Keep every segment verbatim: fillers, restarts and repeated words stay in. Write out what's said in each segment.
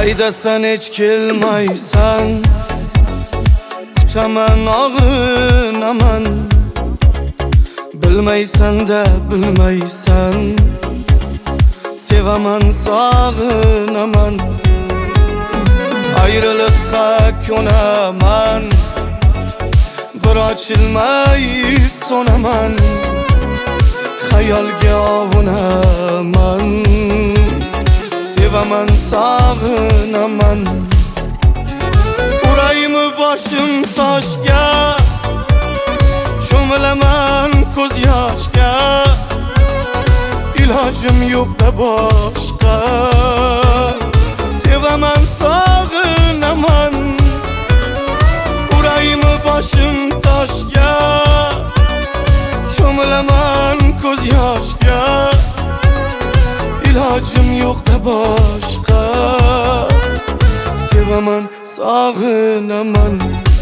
Qaydasan hech kelmaysan, kutaman og'rinaman. Bilmaysan da bilmaysan, sevaman sog'inaman. Ayrılıkka ko'naman, bir ochilmay so'naman. Xayolga ovunaman, sevaman sog'inaman. Uraymi boshim toshga, cho'milaman ko'z yoshga. Ilojim yo'q-da boshqa, sevaman sog'inaman. Uraymi boshim toshga, cho'milaman ko'z yoshga. Ilojim yo'q-da boshqa, sevaman sog'inaman.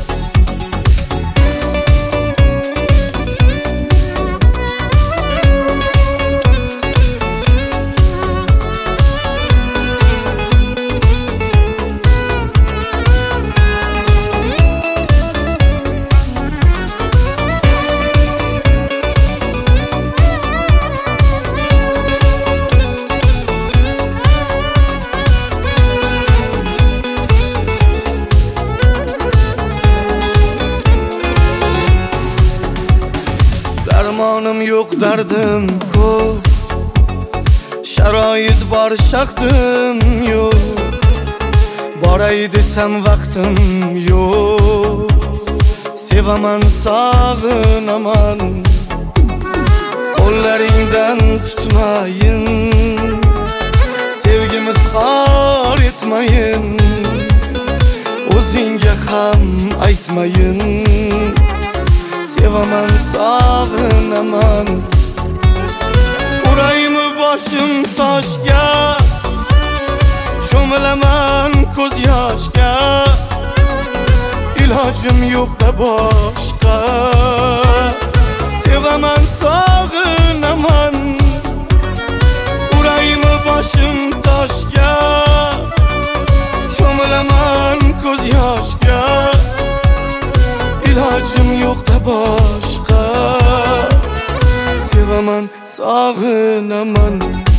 Darmonim yo'q, dardim ko'p, sharoit bor, shaxtim yo'q. Boray desam vaqtim yo'q, sevaman sog'inaman. Qo'llaringdan tutmayin, sevgimiz xor etmayin. O'zingga ham aytmayin, sevaman sog'inaman. Uraymi boshim toshga, cho'milaman ko'z yoshga. Ilojim yo'q-da boshqa, sevaman sog'inaman. Uraymi boshim toshga, cho'milaman ko'z yoshga. Ilojim yo'q-da boshqa, sevaman sog'inaman.